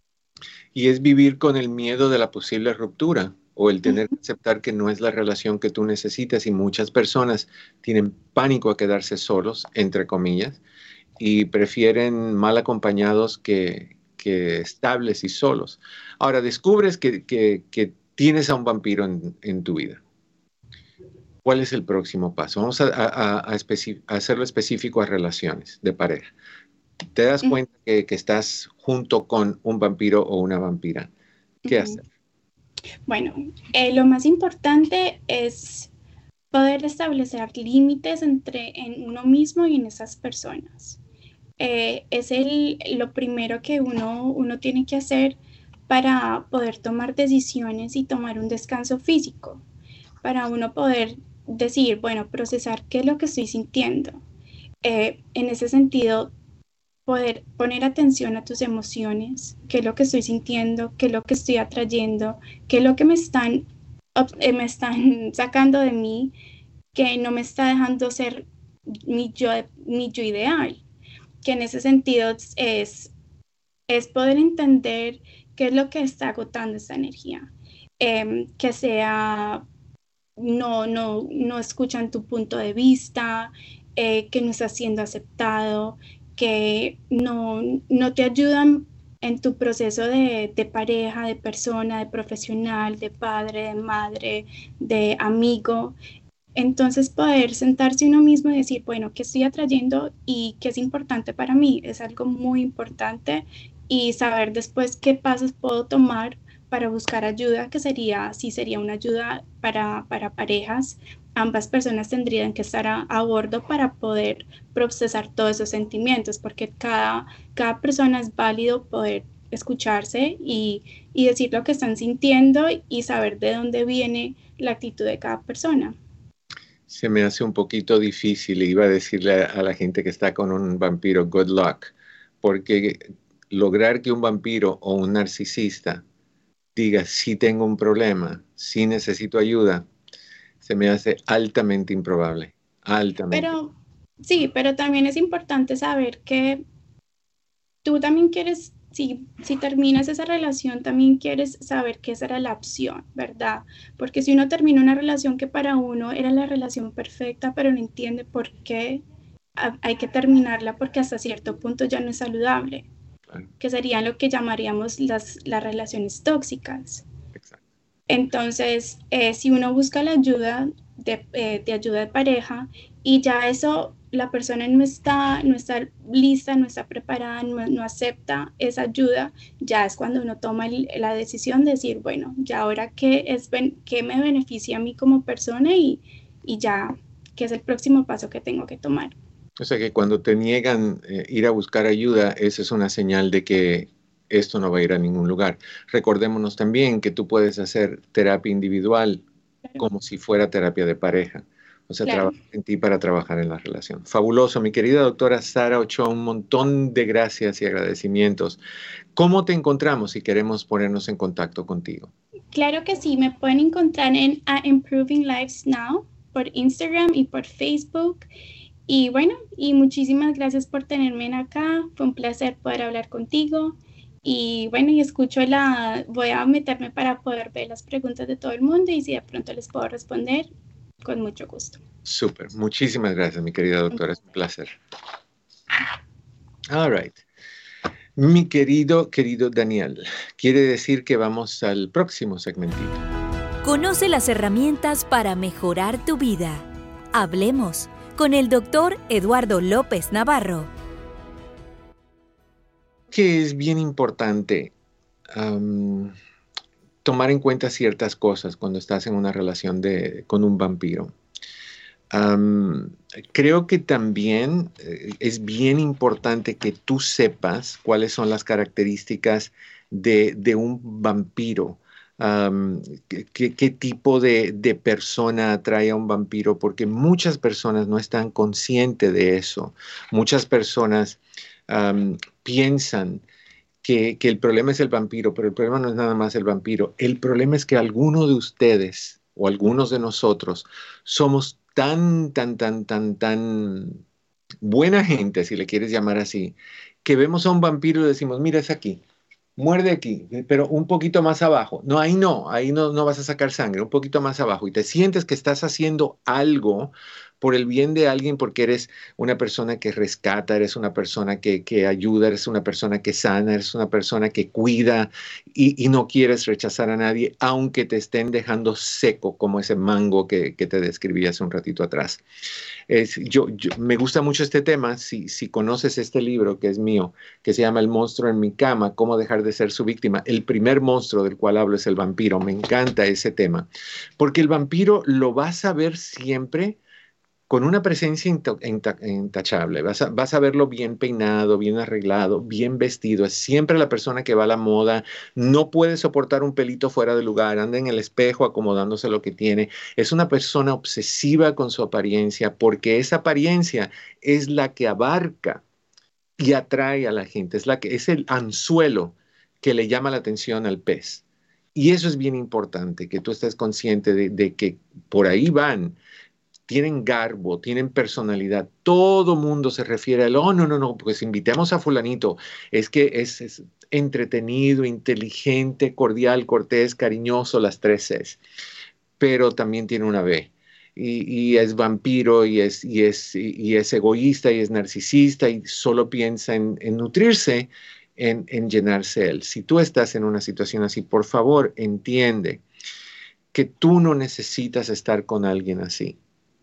Y es vivir con el miedo de la posible ruptura o el tener que aceptar que no es la relación que tú necesitas, y muchas personas tienen pánico a quedarse solos, entre comillas, y prefieren mal acompañados que, que estables y solos. Ahora, descubres que, que, que tienes a un vampiro en, en tu vida. ¿Cuál es el próximo paso? Vamos a, a, a, especi- a hacerlo específico a relaciones de pareja. Te das cuenta que, que estás junto con un vampiro o una vampira. ¿Qué uh-huh. hacer? Bueno, eh, lo más importante es poder establecer límites entre en uno mismo y en esas personas. Eh, es el, lo primero que uno, uno tiene que hacer para poder tomar decisiones y tomar un descanso físico, para uno poder decir, bueno, procesar qué es lo que estoy sintiendo. Eh, en ese sentido, poder poner atención a tus emociones, qué es lo que estoy sintiendo, qué es lo que estoy atrayendo, qué es lo que me están, eh, me están sacando de mí, que no me está dejando ser mi yo, mi yo ideal. Que en ese sentido es, es poder entender qué es lo que está agotando esa energía, eh, que sea, no, no, no escuchan tu punto de vista, eh, que no está siendo aceptado, que no, no te ayudan en tu proceso de, de pareja, de persona, de profesional, de padre, de madre, de amigo. Entonces poder sentarse uno mismo y decir, bueno, ¿qué estoy atrayendo y qué es importante para mí? Es algo muy importante, y saber después qué pasos puedo tomar para buscar ayuda, que sería, sí sería una ayuda para, para parejas. Ambas personas tendrían que estar a, a bordo para poder procesar todos esos sentimientos, porque cada, cada persona es válido poder escucharse y, y decir lo que están sintiendo y saber de dónde viene la actitud de cada persona. Se me hace un poquito difícil, iba a decirle a la gente que está con un vampiro, good luck, porque lograr que un vampiro o un narcisista diga, sí tengo un problema, sí necesito ayuda, se me hace altamente improbable, altamente. Pero, sí, pero también es importante saber que tú también quieres, si, si terminas esa relación, también quieres saber que esa era la opción, ¿verdad? Porque si uno termina una relación que para uno era la relación perfecta, pero no entiende por qué hay que terminarla, porque hasta cierto punto ya no es saludable, claro. Que serían lo que llamaríamos las, las relaciones tóxicas. Exacto. Entonces, eh, si uno busca la ayuda de, eh, de ayuda de pareja y ya eso, la persona no está, no está lista, no está preparada, no, no acepta esa ayuda, ya es cuando uno toma el, la decisión de decir, bueno, ya ahora qué, es, qué me beneficia a mí como persona y, y ya, qué es el próximo paso que tengo que tomar. O sea que cuando te niegan eh, ir a buscar ayuda, esa es una señal de que esto no va a ir a ningún lugar. Recordémonos también que tú puedes hacer terapia individual claro. Como si fuera terapia de pareja. O sea, claro. Trabajar en ti para trabajar en la relación. Fabuloso. Mi querida doctora Sara Ochoa, un montón de gracias y agradecimientos. ¿Cómo te encontramos si queremos ponernos en contacto contigo? Claro que sí. Me pueden encontrar en uh, Improving Lives Now por Instagram y por Facebook. Y bueno, y muchísimas gracias por tenerme acá. Fue un placer poder hablar contigo. Y bueno, y escucho la... Voy a meterme para poder ver las preguntas de todo el mundo y si de pronto les puedo responder, con mucho gusto. Súper. Muchísimas gracias, mi querida doctora. Es un placer. All right. Mi querido, querido Daniel, quiere decir que vamos al próximo segmentito. Conoce las herramientas para mejorar tu vida. Hablemos con el doctor Eduardo López Navarro. Que es bien importante um, tomar en cuenta ciertas cosas cuando estás en una relación de, con un vampiro. Um, creo que también eh, es bien importante que tú sepas cuáles son las características de, de un vampiro. Um, qué, qué tipo de, de persona atrae a un vampiro, porque muchas personas no están conscientes de eso. Muchas personas um, piensan que, que el problema es el vampiro, pero el problema no es nada más el vampiro. El problema es que alguno de ustedes o algunos de nosotros somos tan, tan, tan, tan, tan buena gente, si le quieres llamar así, que vemos a un vampiro y decimos, mira, es aquí. Muerde aquí, pero un poquito más abajo. No, ahí no, ahí no, no vas a sacar sangre, un poquito más abajo. Y te sientes que estás haciendo algo por el bien de alguien porque eres una persona que rescata, eres una persona que, que ayuda, eres una persona que sana, eres una persona que cuida y, y no quieres rechazar a nadie, aunque te estén dejando seco como ese mango que, que te describí hace un ratito atrás. Es, yo, yo, me gusta mucho este tema. Si, si conoces este libro que es mío, que se llama El monstruo en mi cama, cómo dejar de ser su víctima, el primer monstruo del cual hablo es el vampiro. Me encanta ese tema, porque el vampiro lo vas a ver siempre con una presencia intachable. Vas a, vas a verlo bien peinado, bien arreglado, bien vestido. Es siempre la persona que va a la moda. No puede soportar un pelito fuera de lugar. Anda en el espejo acomodándose lo que tiene. Es una persona obsesiva con su apariencia porque esa apariencia es la que abarca y atrae a la gente. Es, la que, es el anzuelo que le llama la atención al pez. Y eso es bien importante, que tú estés consciente de, de que por ahí van. Tienen garbo, tienen personalidad. Todo mundo se refiere a él. Oh, no, no, no, pues invitemos a fulanito. Es que es, es entretenido, inteligente, cordial, cortés, cariñoso, las tres Cs. Pero también tiene una B. Y, y es vampiro, y es, y, es, y es egoísta, y es narcisista, y solo piensa en, en nutrirse, en, en llenarse él. Si tú estás en una situación así, por favor, entiende que tú no necesitas estar con alguien así.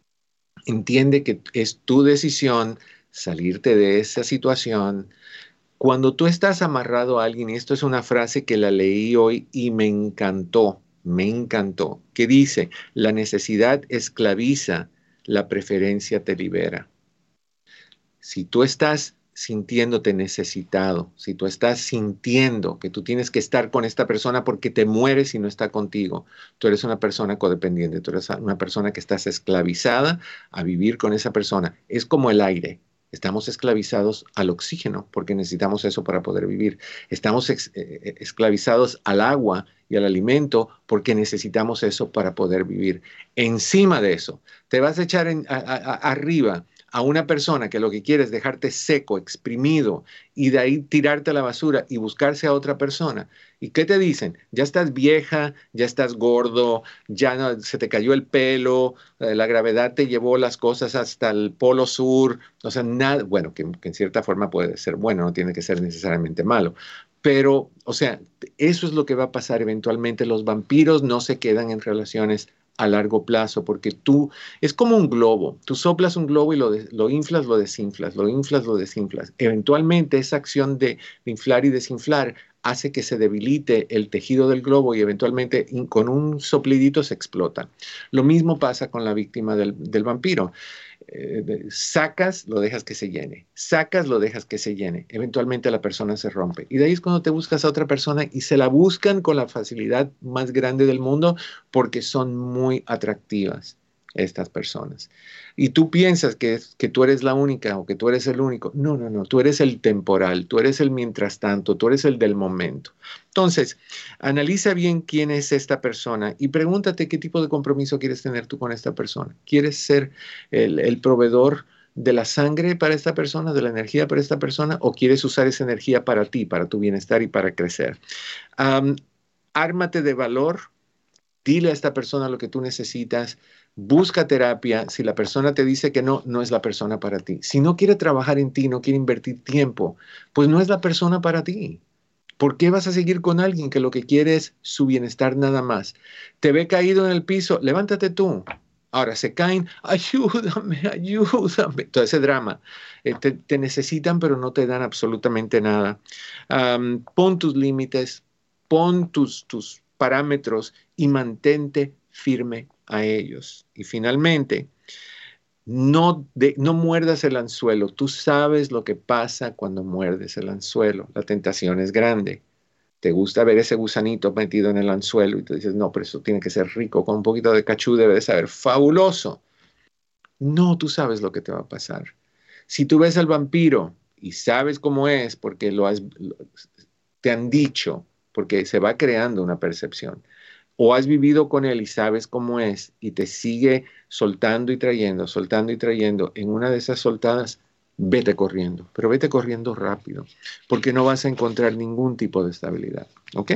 Entiende que es tu decisión salirte de esa situación. Cuando tú estás amarrado a alguien, y esto es una frase que la leí hoy y me encantó, me encantó, que dice, la necesidad esclaviza, la preferencia te libera. Si tú estás sintiéndote necesitado, si tú estás sintiendo que tú tienes que estar con esta persona porque te mueres si no está contigo, tú eres una persona codependiente, tú eres una persona que estás esclavizada a vivir con esa persona. Es como el aire. Estamos esclavizados al oxígeno porque necesitamos eso para poder vivir. Estamos ex, eh, esclavizados al agua y al alimento porque necesitamos eso para poder vivir. Encima de eso, te vas a echar en, a, a, arriba a una persona que lo que quiere es dejarte seco, exprimido, y de ahí tirarte a la basura y buscarse a otra persona. ¿Y qué te dicen? Ya estás vieja, ya estás gordo, ya no, se te cayó el pelo, eh, la gravedad te llevó las cosas hasta el polo sur. O sea, nada, bueno, que, que en cierta forma puede ser bueno, no tiene que ser necesariamente malo. Pero, o sea, eso es lo que va a pasar eventualmente. Los vampiros no se quedan en relaciones a largo plazo, porque tú, es como un globo, tú soplas un globo y lo, de, lo inflas, lo desinflas, lo inflas, lo desinflas. Eventualmente esa acción de, de inflar y desinflar hace que se debilite el tejido del globo y eventualmente in, con un soplidito se explota. Lo mismo pasa con la víctima del, del vampiro. Eh, sacas, lo dejas que se llene. Sacas, lo dejas que se llene. Eventualmente la persona se rompe. Y de ahí es cuando te buscas a otra persona y se la buscan con la facilidad más grande del mundo porque son muy atractivas estas personas. Y tú piensas que, que tú eres la única o que tú eres el único. No, no, no. Tú eres el temporal. Tú eres el mientras tanto. Tú eres el del momento. Entonces, analiza bien quién es esta persona y pregúntate qué tipo de compromiso quieres tener tú con esta persona. ¿Quieres ser el, el proveedor de la sangre para esta persona, de la energía para esta persona, o quieres usar esa energía para ti, para tu bienestar y para crecer? Um, ármate de valor. Dile a esta persona lo que tú necesitas. Busca terapia. Si la persona te dice que no, no es la persona para ti. Si no quiere trabajar en ti, no quiere invertir tiempo, pues no es la persona para ti. ¿Por qué vas a seguir con alguien que lo que quiere es su bienestar nada más? Te ve caído en el piso, levántate tú. Ahora se caen, ayúdame, ayúdame. Todo ese drama. Eh, te, te necesitan, pero no te dan absolutamente nada. Um, pon tus límites, pon tus, tus parámetros y mantente firme a ellos. Y finalmente, no, de, no muerdas el anzuelo. Tú sabes lo que pasa cuando muerdes el anzuelo. La tentación es grande. Te gusta ver ese gusanito metido en el anzuelo y tú dices, no, pero eso tiene que ser rico, con un poquito de cachú debe de saber fabuloso. No, tú sabes lo que te va a pasar. Si tú ves al vampiro y sabes cómo es, porque lo has, lo, te han dicho, porque se va creando una percepción, o has vivido con él y sabes cómo es y te sigue soltando y trayendo, soltando y trayendo, en una de esas soltadas, vete corriendo, pero vete corriendo rápido, porque no vas a encontrar ningún tipo de estabilidad, ¿ok?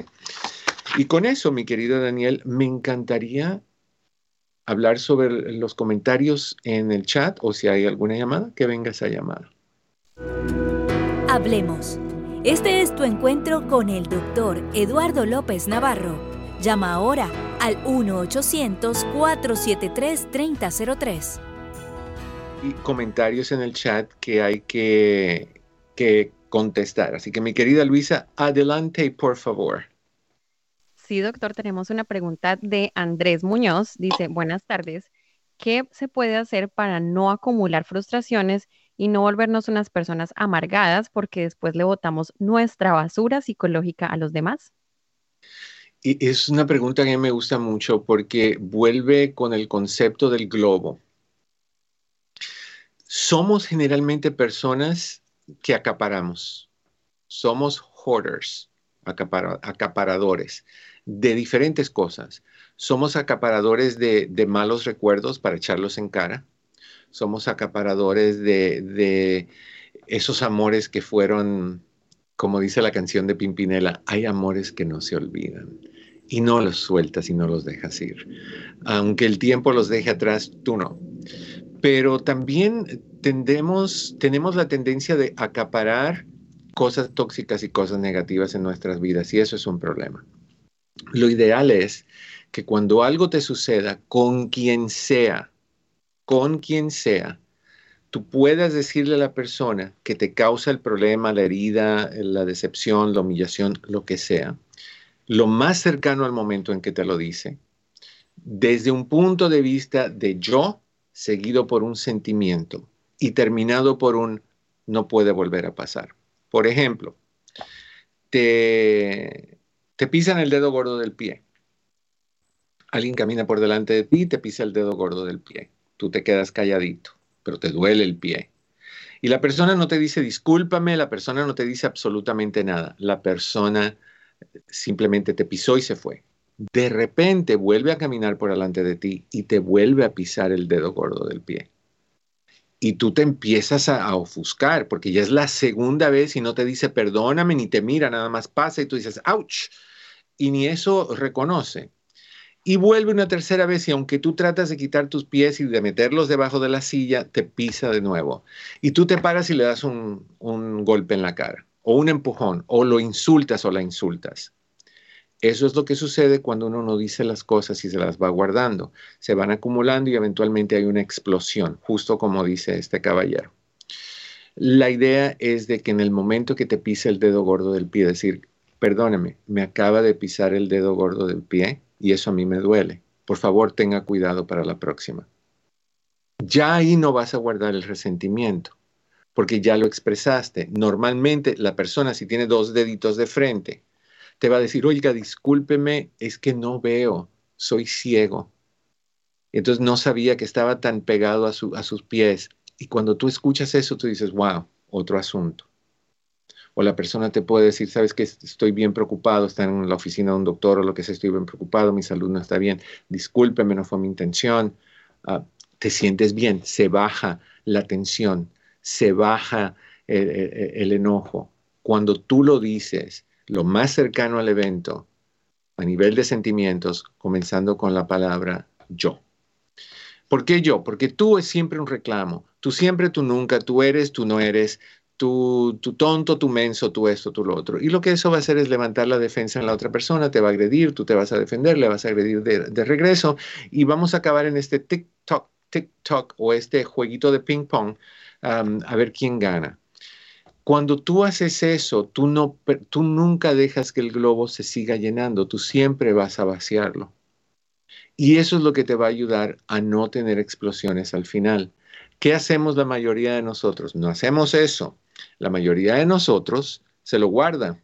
Y con eso, mi querido Daniel, me encantaría hablar sobre los comentarios en el chat, o si hay alguna llamada, que venga esa llamada. Hablemos. Este es tu encuentro con el doctor Eduardo López Navarro. Llama ahora al uno ochocientos, cuatro siete tres, tres cero cero tres. Y comentarios en el chat que hay que, que contestar. Así que mi querida Luisa, adelante, por favor. Sí, doctor, tenemos una pregunta de Andrés Muñoz. Dice, buenas tardes. ¿Qué se puede hacer para no acumular frustraciones y no volvernos unas personas amargadas porque después le botamos nuestra basura psicológica a los demás? Y es una pregunta que me gusta mucho porque vuelve con el concepto del globo. Somos generalmente personas que acaparamos. Somos hoarders, acapara, acaparadores de diferentes cosas. Somos acaparadores de, de malos recuerdos para echarlos en cara. Somos acaparadores de, de esos amores que fueron, como dice la canción de Pimpinela, hay amores que no se olvidan. Y no los sueltas y no los dejas ir. Aunque el tiempo los deje atrás, tú no. Pero también tendemos, tenemos la tendencia de acaparar cosas tóxicas y cosas negativas en nuestras vidas, y eso es un problema. Lo ideal es que cuando algo te suceda, con quien sea, con quien sea, tú puedas decirle a la persona que te causa el problema, la herida, la decepción, la humillación, lo que sea, lo más cercano al momento en que te lo dice, desde un punto de vista de yo, seguido por un sentimiento y terminado por un no puede volver a pasar. Por ejemplo, te, te pisan el dedo gordo del pie. Alguien camina por delante de ti y te pisa el dedo gordo del pie. Tú te quedas calladito, pero te duele el pie. Y la persona no te dice discúlpame, la persona no te dice absolutamente nada. La persona simplemente te pisó y se fue. De repente vuelve a caminar por delante de ti y te vuelve a pisar el dedo gordo del pie. Y tú te empiezas a, a ofuscar porque ya es la segunda vez y no te dice perdóname ni te mira, nada más pasa y tú dices ¡ouch! Y ni eso reconoce. Y vuelve una tercera vez y aunque tú tratas de quitar tus pies y de meterlos debajo de la silla, te pisa de nuevo. Y tú te paras y le das un, un golpe en la cara o un empujón o lo insultas o la insultas. Eso es lo que sucede cuando uno no dice las cosas y se las va guardando. Se van acumulando y eventualmente hay una explosión, justo como dice este caballero. La idea es de que en el momento que te pise el dedo gordo del pie, decir, perdóneme, me acaba de pisar el dedo gordo del pie y eso a mí me duele. Por favor, tenga cuidado para la próxima. Ya ahí no vas a guardar el resentimiento, porque ya lo expresaste. Normalmente la persona, si tiene dos deditos de frente, te va a decir, oiga, discúlpeme, es que no veo, soy ciego. Entonces no sabía que estaba tan pegado a, su, a sus pies. Y cuando tú escuchas eso, tú dices, wow, otro asunto. O la persona te puede decir, sabes que estoy bien preocupado, está en la oficina de un doctor o lo que sea, estoy bien preocupado, mi salud no está bien, discúlpeme, no fue mi intención. Uh, te sientes bien, se baja la tensión, se baja el, el, el enojo. Cuando tú lo dices, lo más cercano al evento, a nivel de sentimientos, comenzando con la palabra yo. ¿Por qué yo? Porque tú es siempre un reclamo. Tú siempre, tú nunca, tú eres, tú no eres, tú, tú tonto, tú menso, tú esto, tú lo otro. Y lo que eso va a hacer es levantar la defensa en la otra persona, te va a agredir, tú te vas a defender, le vas a agredir de, de regreso y vamos a acabar en este tic-toc, tic-toc o este jueguito de ping-pong um, a ver quién gana. Cuando tú haces eso, tú, no, tú nunca dejas que el globo se siga llenando, tú siempre vas a vaciarlo. Y eso es lo que te va a ayudar a no tener explosiones al final. ¿Qué hacemos la mayoría de nosotros? No hacemos eso. La mayoría de nosotros se lo guarda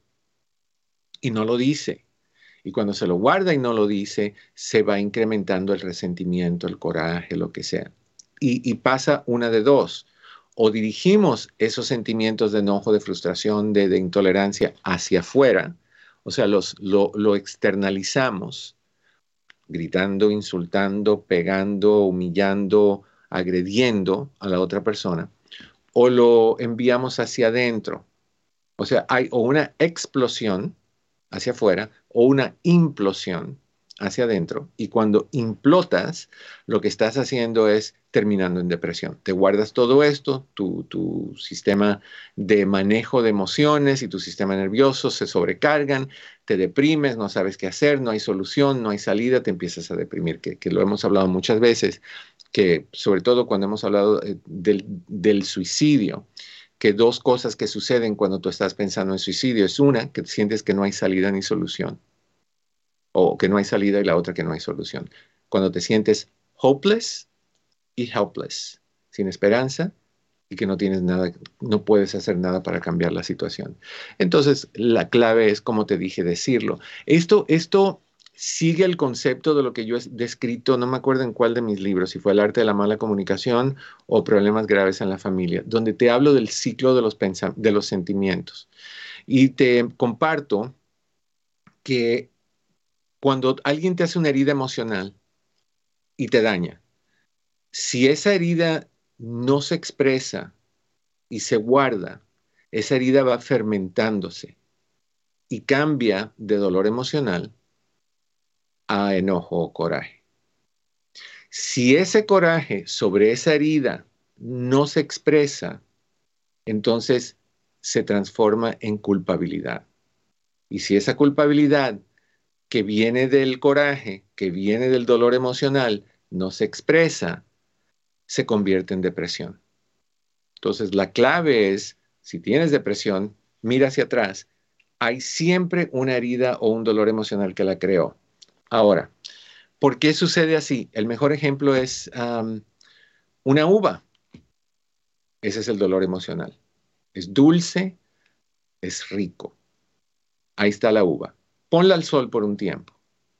y no lo dice. Y cuando se lo guarda y no lo dice, se va incrementando el resentimiento, el coraje, lo que sea. Y, y pasa una de dos. O dirigimos esos sentimientos de enojo, de frustración, de, de intolerancia hacia afuera, o sea, los, lo, lo externalizamos, gritando, insultando, pegando, humillando, agrediendo a la otra persona, o lo enviamos hacia adentro. O sea, hay o una explosión hacia afuera o una implosión hacia adentro, y cuando implotas, lo que estás haciendo es terminando en depresión. Te guardas todo esto, tu, tu sistema de manejo de emociones y tu sistema nervioso se sobrecargan, te deprimes, no sabes qué hacer, no hay solución, no hay salida, te empiezas a deprimir, que, que lo hemos hablado muchas veces, que sobre todo cuando hemos hablado del, del suicidio, que dos cosas que suceden cuando tú estás pensando en suicidio es una, que sientes que no hay salida ni solución, o que no hay salida, y la otra que no hay solución. Cuando te sientes hopeless y helpless, sin esperanza y que no tienes nada, no puedes hacer nada para cambiar la situación. Entonces, la clave es, como te dije, decirlo. Esto, esto sigue el concepto de lo que yo he descrito, no me acuerdo en cuál de mis libros, si fue El arte de la mala comunicación o Problemas graves en la familia, donde te hablo del ciclo de los, pensam- de los sentimientos. Y te comparto que cuando alguien te hace una herida emocional y te daña, si esa herida no se expresa y se guarda, esa herida va fermentándose y cambia de dolor emocional a enojo o coraje. Si ese coraje sobre esa herida no se expresa, entonces se transforma en culpabilidad. Y si esa culpabilidad que viene del coraje, que viene del dolor emocional, no se expresa, se convierte en depresión. Entonces, la clave es, si tienes depresión, mira hacia atrás. Hay siempre una herida o un dolor emocional que la creó. Ahora, ¿por qué sucede así? El mejor ejemplo es um, una uva. Ese es el dolor emocional. Es dulce, es rico. Ahí está la uva. Ponla al sol por un tiempo.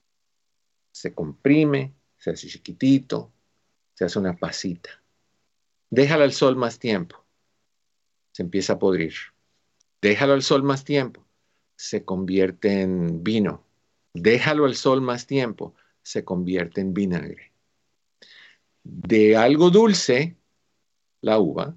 Se comprime, se hace chiquitito, se hace una pasita. Déjala al sol más tiempo. Se empieza a podrir. Déjalo al sol más tiempo. Se convierte en vino. Déjalo al sol más tiempo. Se convierte en vinagre. De algo dulce, la uva,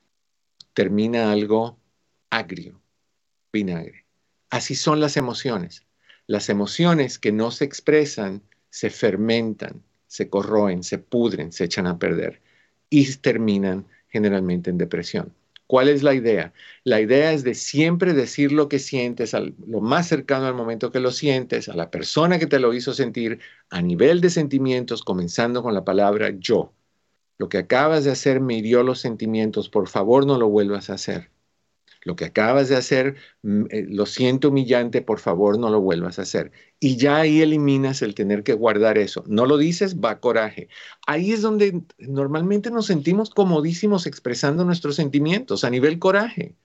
termina algo agrio, vinagre. Así son las emociones. Las emociones que no se expresan se fermentan, se corroen, se pudren, se echan a perder y terminan generalmente en depresión. ¿Cuál es la idea? La idea es de siempre decir lo que sientes, al, lo más cercano al momento que lo sientes, a la persona que te lo hizo sentir, a nivel de sentimientos, comenzando con la palabra yo. Lo que acabas de hacer me hirió los sentimientos, por favor no lo vuelvas a hacer. Lo que acabas de hacer, eh, lo siento humillante, por favor no lo vuelvas a hacer. Y ya ahí eliminas el tener que guardar eso. No lo dices, va coraje. Ahí es donde normalmente nos sentimos comodísimos expresando nuestros sentimientos, a nivel coraje.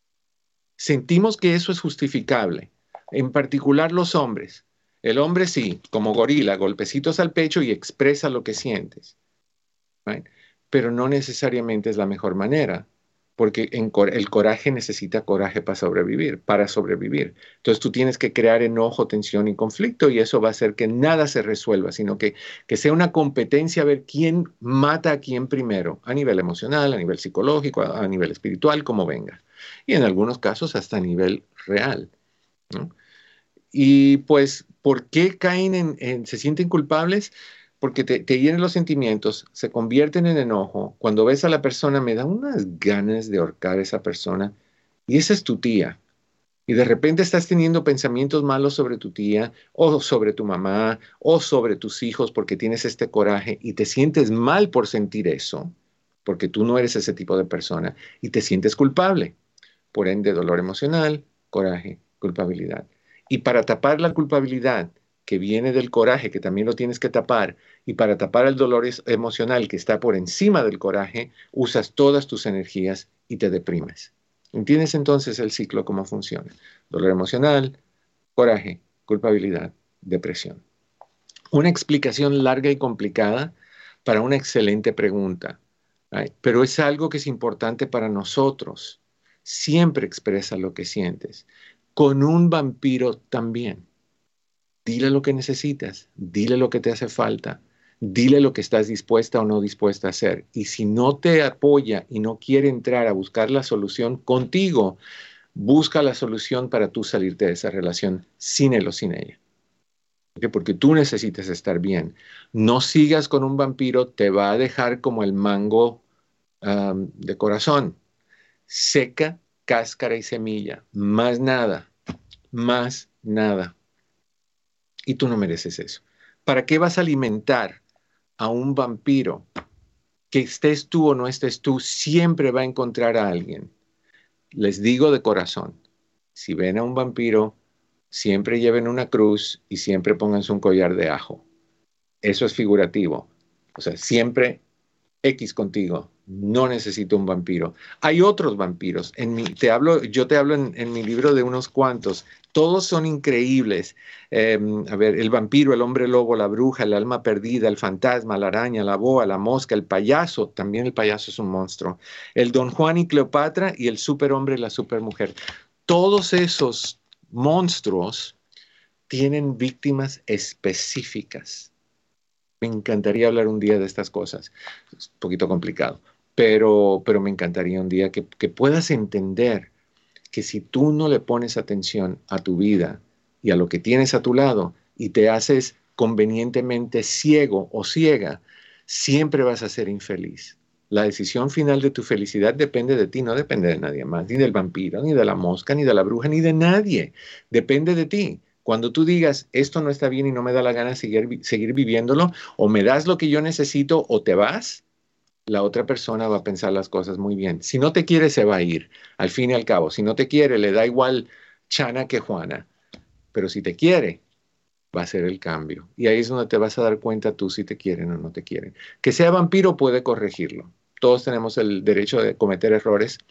Sentimos que eso es justificable. En particular los hombres. El hombre sí, como gorila, golpecitos al pecho y expresa lo que sientes. Right? Pero no necesariamente es la mejor manera. Porque en cor- el coraje necesita coraje para sobrevivir, para sobrevivir. Entonces tú tienes que crear enojo, tensión y conflicto y eso va a hacer que nada se resuelva, sino que, que sea una competencia a ver quién mata a quién primero, a nivel emocional, a nivel psicológico, a, a nivel espiritual, como venga. Y en algunos casos hasta a nivel real, ¿no? Y pues, ¿por qué caen en, en se sienten culpables? Porque te, te hieren los sentimientos, se convierten en enojo. Cuando ves a la persona, me da unas ganas de ahorcar a esa persona. Y esa es tu tía. Y de repente estás teniendo pensamientos malos sobre tu tía, o sobre tu mamá, o sobre tus hijos, porque tienes este coraje, y te sientes mal por sentir eso, porque tú no eres ese tipo de persona, y te sientes culpable. Por ende, dolor emocional, coraje, culpabilidad. Y para tapar la culpabilidad, que viene del coraje, que también lo tienes que tapar, y para tapar el dolor emocional que está por encima del coraje, usas todas tus energías y te deprimes. ¿Entiendes entonces el ciclo cómo funciona? Dolor emocional, coraje, culpabilidad, depresión. Una explicación larga y complicada para una excelente pregunta, ¿right? Pero es algo que es importante para nosotros. Siempre expresa lo que sientes. Con un vampiro también. Dile lo que necesitas, dile lo que te hace falta, dile lo que estás dispuesta o no dispuesta a hacer. Y si no te apoya y no quiere entrar a buscar la solución contigo, busca la solución para tú salirte de esa relación sin él o sin ella. ¿Okay? Porque tú necesitas estar bien. No sigas con un vampiro, te va a dejar como el mango um, de corazón. Seca, cáscara y semilla. Más nada, más nada. Y tú no mereces eso. ¿Para qué vas a alimentar a un vampiro? Que estés tú o no estés tú, siempre va a encontrar a alguien. Les digo de corazón, si ven a un vampiro, siempre lleven una cruz y siempre pónganse un collar de ajo. Eso es figurativo. O sea, siempre X contigo. No necesito un vampiro. Hay otros vampiros. En mi, te hablo, yo te hablo en, en mi libro de unos cuantos. Todos son increíbles. Eh, a ver, el vampiro, el hombre lobo, la bruja, el alma perdida, el fantasma, la araña, la boa, la mosca, el payaso. También el payaso es un monstruo. El Don Juan y Cleopatra y el superhombre y la supermujer. Todos esos monstruos tienen víctimas específicas. Me encantaría hablar un día de estas cosas. Es un poquito complicado, pero, pero me encantaría un día que, que puedas entender que si tú no le pones atención a tu vida y a lo que tienes a tu lado y te haces convenientemente ciego o ciega, siempre vas a ser infeliz. La decisión final de tu felicidad depende de ti, no depende de nadie más, ni del vampiro, ni de la mosca, ni de la bruja, ni de nadie. Depende de ti. Cuando tú digas, esto no está bien y no me da la gana seguir, seguir viviéndolo, o me das lo que yo necesito o te vas, la otra persona va a pensar las cosas muy bien. Si no te quiere, se va a ir, al fin y al cabo. Si no te quiere, le da igual Chana que Juana. Pero si te quiere, va a ser el cambio. Y ahí es donde te vas a dar cuenta tú si te quieren o no te quieren. Que sea vampiro puede corregirlo. Todos tenemos el derecho de cometer errores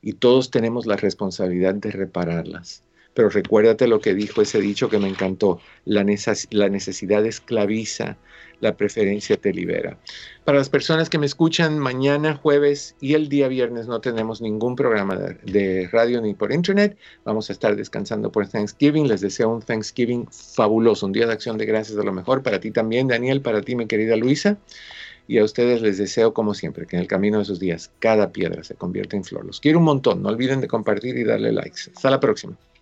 y todos tenemos la responsabilidad de repararlas. Pero recuérdate lo que dijo ese dicho que me encantó, la, neces- la necesidad esclaviza, la preferencia te libera. Para las personas que me escuchan, mañana jueves y el día viernes no tenemos ningún programa de, de radio ni por internet. Vamos a estar descansando por Thanksgiving. Les deseo un Thanksgiving fabuloso, un día de acción de gracias de lo mejor. Para ti también, Daniel, para ti, mi querida Luisa. Y a ustedes les deseo, como siempre, que en el camino de sus días cada piedra se convierta en flor. Los quiero un montón. No olviden de compartir y darle likes. Hasta la próxima.